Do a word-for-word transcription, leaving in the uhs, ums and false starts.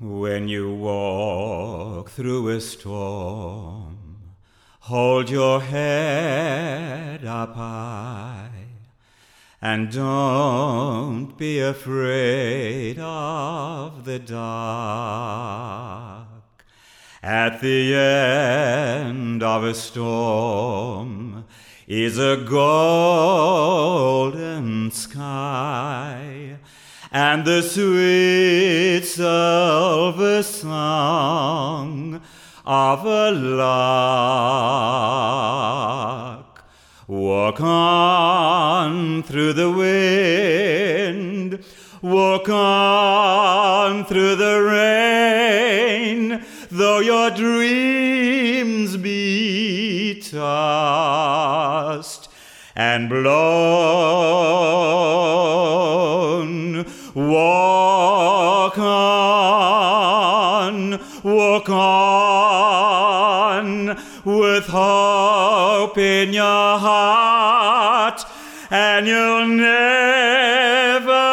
When you walk through a storm, hold your head up high, and don't be afraid of the dark. At the end of a storm is a golden sky, and the sweet silver song of a lark. Walk on through the wind, walk on through the rain, though your dreams be tossed and blown. Walk on, walk on, with hope in your heart, and you'll never